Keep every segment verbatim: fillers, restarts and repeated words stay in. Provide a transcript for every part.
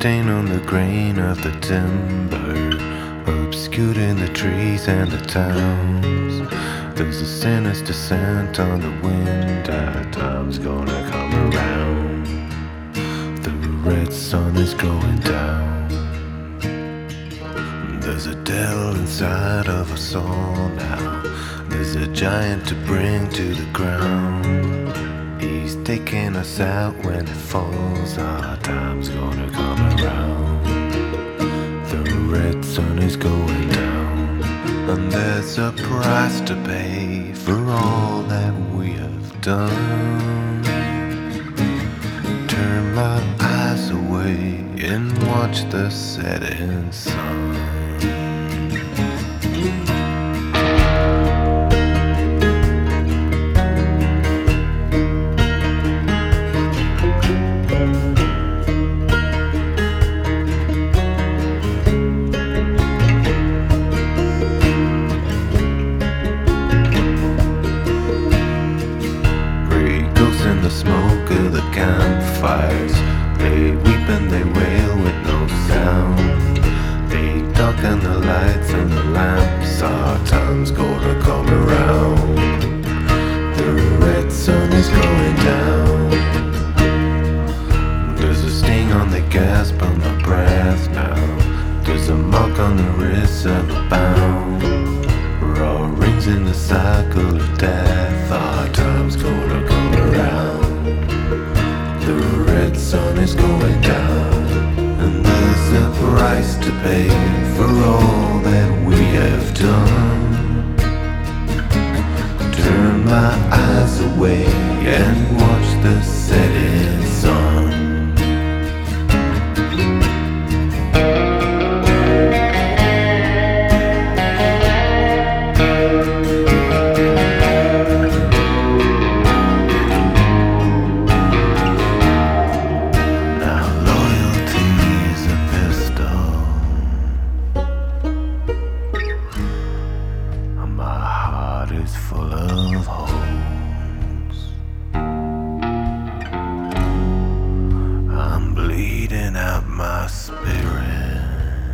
stain on the grain of the timber, obscured in the trees and the towns. There's a sinister scent on the wind, our time's gonna come around. The red sun is going down. There's a devil inside of us all now. There's a giant to bring to the ground. He's taking us out when it falls. Our time's gonna come around. The red sun is going down, and there's a price to pay for all that we have done. Turn my eyes away and watch the setting sun. In the smoke of the campfires, they weep and they wail with no sound. They darken the lights and the lamps. Our time's gonna come around. The red sun is going down. There's a sting on the gasp of my breath now. There's a mark on the wrist of a bound. Raw rings in the cycle of death. Our time's gonna come around. The red sun is going down, and there's a price to pay for all that we have done. Turn my eyes away and watch the setting sun. Is full of holes. I'm bleeding out my spirit,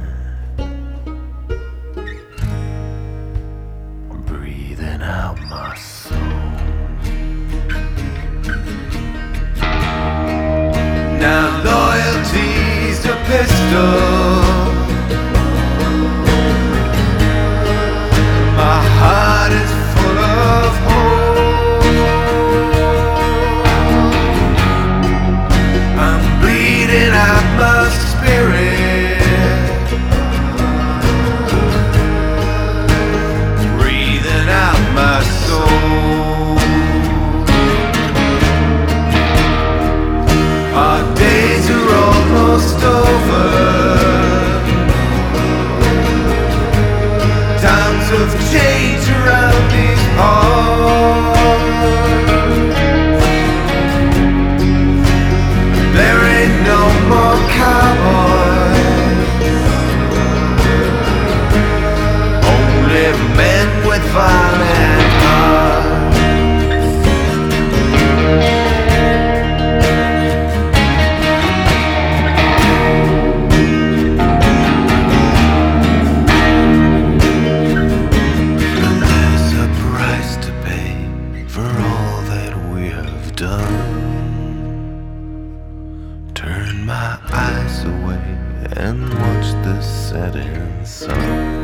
breathing out my soul. Now loyalty's a pistol. My heart is full of hope. I'm bleeding out my spirit, breathing out my soul. Our days are almost over. Times of change around these parts. There ain't no more cowboys, only men with violent hearts. Turn my eyes away and watch the setting sun.